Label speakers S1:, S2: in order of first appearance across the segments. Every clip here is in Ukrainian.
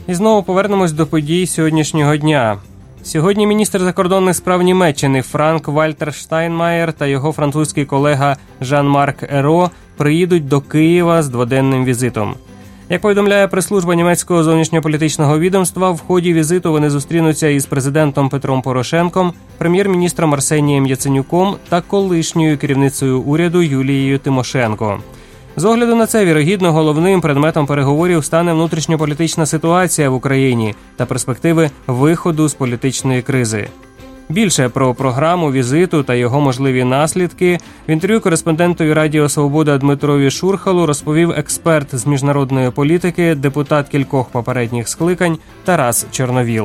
S1: І знову повернемось до подій сьогоднішнього дня. Сьогодні міністр закордонних справ Німеччини Франк-Вальтер Штайнмаєр та його французький колега Жан-Марк Еро приїдуть до Києва з дводенним візитом. Як повідомляє прес-служба німецького зовнішньополітичного відомства, в ході візиту вони зустрінуться із президентом Петром Порошенком, прем'єр-міністром Арсенієм Яценюком та колишньою керівницею уряду Юлією Тимошенко. З огляду на це, вірогідно, головним предметом переговорів стане внутрішньополітична ситуація в Україні та перспективи виходу з політичної кризи. Більше про програму візиту та його можливі наслідки в інтерв'ю кореспондентові Радіо Свобода Дмитрові Шурхалу розповів експерт з міжнародної політики, депутат кількох попередніх скликань Тарас Чорновіл.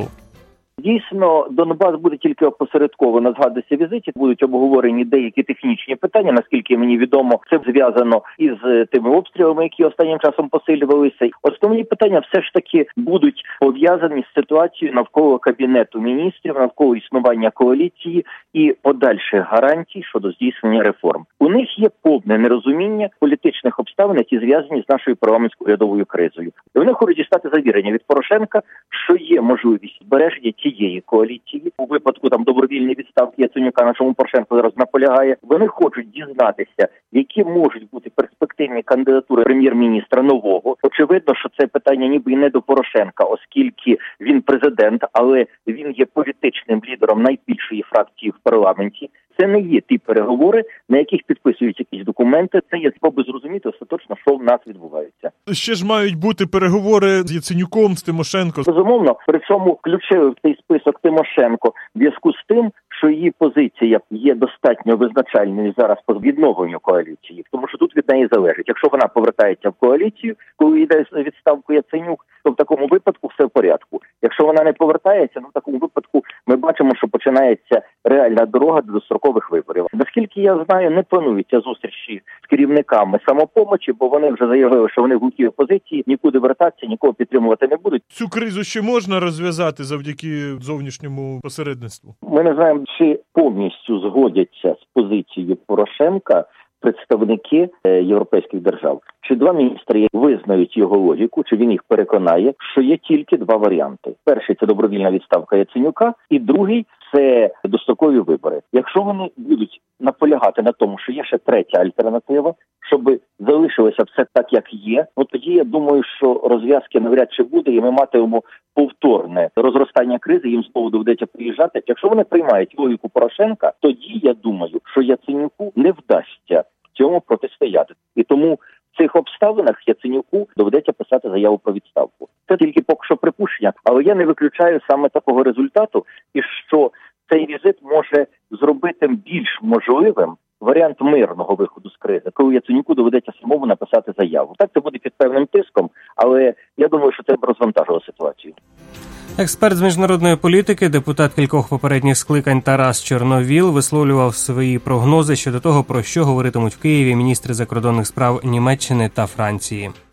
S2: Дійсно, Донбас буде тільки опосередковано згадуватися в візиті. Будуть обговорені деякі технічні питання. Наскільки мені відомо, це зв'язано із тими обстрілами, які останнім часом посилювалися. Основні питання все ж таки будуть пов'язані з ситуацією навколо Кабінету міністрів, навколо існування коаліції і подальших гарантій щодо здійснення реформ. У них є повне нерозуміння політичних обставин, які зв'язані з нашою парламентсько-урядовою кризою. І вони хочуть дістати завірення від Порошенка, що є можливість збереження цієї коаліції. У випадку добровільної відставки Яценюка, на чому Порошенко зараз наполягає, вони хочуть дізнатися, які можуть бути перспективні кандидатури прем'єр-міністра нового. Очевидно, що це питання ніби і не до Порошенка, оскільки він президент, але він є політичним лідером найбільшої фракції в парламенті. Це не є ті переговори, на яких підписуються якісь документи. Це є спроби зрозуміти остаточно, що в нас відбувається.
S3: Ще ж мають бути переговори з Яценюком, з Тимошенко.
S2: Безумовно, при цьому включили в цей список Тимошенко в зв'язку з тим, що її позиція є достатньо визначальною зараз по відновленню коаліції. Тому що тут від неї залежить. Якщо вона повертається в коаліцію, коли йде відставку Яценюк, то в такому випадку все в порядку. Якщо вона не повертається, в такому випадку ми бачимо, що починається реальна дорога до дострокових виборів. Наскільки я знаю, не плануються зустрічі з керівниками «Самопомочі», бо вони вже заявили, що вони в глухій опозиції, нікуди вертатися, нікого підтримувати не будуть.
S3: Цю кризу ще можна розв'язати завдяки зовнішньому посередництву?
S2: Ми не знаємо, чи повністю згодяться з позицією Порошенка представники європейських держав. Чи два міністри визнають його логіку, чи він їх переконає, що є тільки два варіанти. Перший – це добровільна відставка Яценюка, і другий – це дострокові вибори. Якщо вони будуть наполягати на тому, що є ще третя альтернатива, щоб залишилося все так, як є, тоді я думаю, що розв'язки навряд чи буде, і ми матимемо повторне розростання кризи, їм знову доведеться приїжджати. Якщо вони приймають логіку Порошенка, тоді я думаю, що Яценюку не вдасться цьому протистояти. І тому в цих обставинах Яценюку доведеться писати заяву про відставку. Це тільки поки що припущення, але я не виключаю саме такого результату, і що цей візит може зробити більш можливим варіант мирного виходу з кризи, коли Яценюку доведеться самому написати заяву. Так, це буде під певним тиском, але я думаю, що це б розвантажило ситуацію.
S1: Експерт з міжнародної політики, депутат кількох попередніх скликань Тарас Чорновіл висловлював свої прогнози щодо того, про що говоритимуть в Києві міністри закордонних справ Німеччини та Франції.